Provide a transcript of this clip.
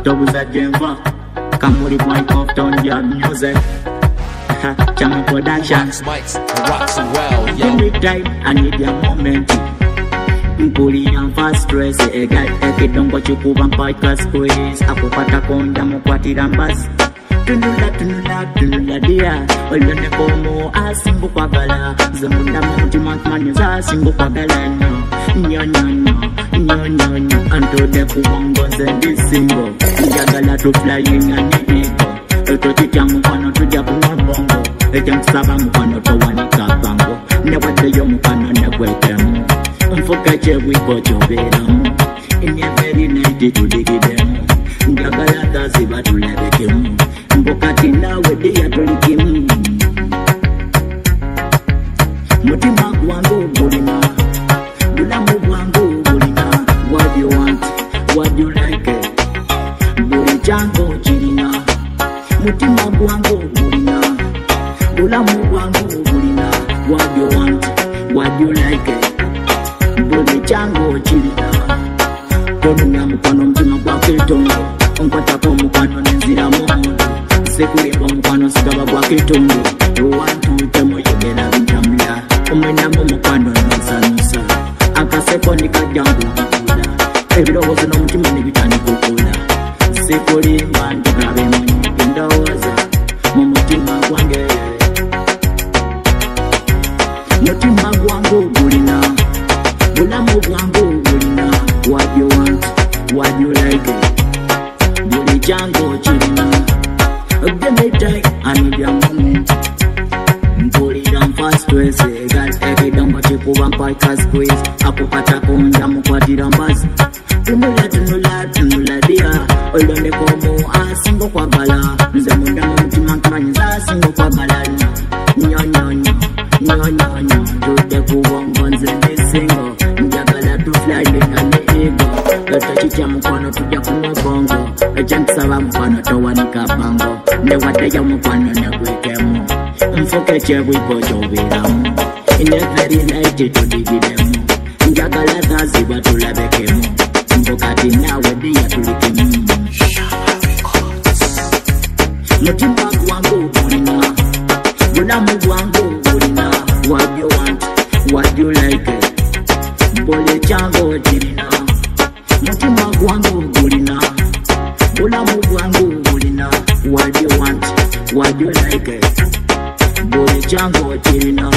Tobuza Denver, Kamuri Point of Town, your music. Chama Production. Mics rocks well, yo. Give me time, I need your moment. Mpuli ya fast stress, egal ekidongo chikuba mpaka squeeze. Akupata konda mukwatira mbasi. Tunula dia, olone komo asingu kwa gala. Zamunda mutima kmanyo za asingu kwa gala. Nyo. Anto de kubongo zendi singo. Njagala to flying and ego. Otochicha mkwano tuja kuma bongo. Ejamsaba mkwano towanika bango. Newade yo mkwano nekwetemu. Mfukache wiko choberamu. Inye very night tudigidemu. Njagala dazi batulebekemu. Mbokati nawe diya tulikimu. Mutima wangu bulina. Bulamu wangu bulina. What you want, what you like it. Buli chango chirina. Mutima wangu bulina. Bulamu wangu bulina. What you want, what you like it. Buli chango chirina. Tonunya mukwano mtima kwa kitongo. Onkwata kwa mukwano nenzira mungu. Sekulimba mukwano sigaba kwa kitongo. Ruwantu temo yogera bitamula. Omwenamu mukwano nusa. Akaseko nikajangu kukula. Ebirowozo n'omutima nebitani kukula. Sekulimba ndikabe mwenye ndowooza mu mutima gwange. Mutima gwangu gulina. Bulamu bwangu bulina. What you want, what you like it. Buli jango chirina. Give me time, I need your moment. Mpulira fast stress, egal ekidongo chikuba mpaka squeeze. Akupata konja mukwatira mbasi. Tunula dia, olone komo asingo kwa gala. Nze munda mutima nkamanyiza asingo kwa gala. Nyo, tude kubongo nze ndisingo. Njagala to fly nekane ego. Otochicha mukwano tuja kumwa bongo. Ejansaba mukwano towanika bango. Newade ya mukwano nekwekemu. Mfukeche wiko choberamu. In every night tudigidemu. Njagala dazi batulabekemu. Mbokati nawe diya tulikemu. Mutima wangu bulina. Bulamu wangu bulina. What you want, what you like it. Bole chango chirina. Mutima wangu bulina. Bulamu wangu bulina. What you want, what you like it. Bole chango chirina.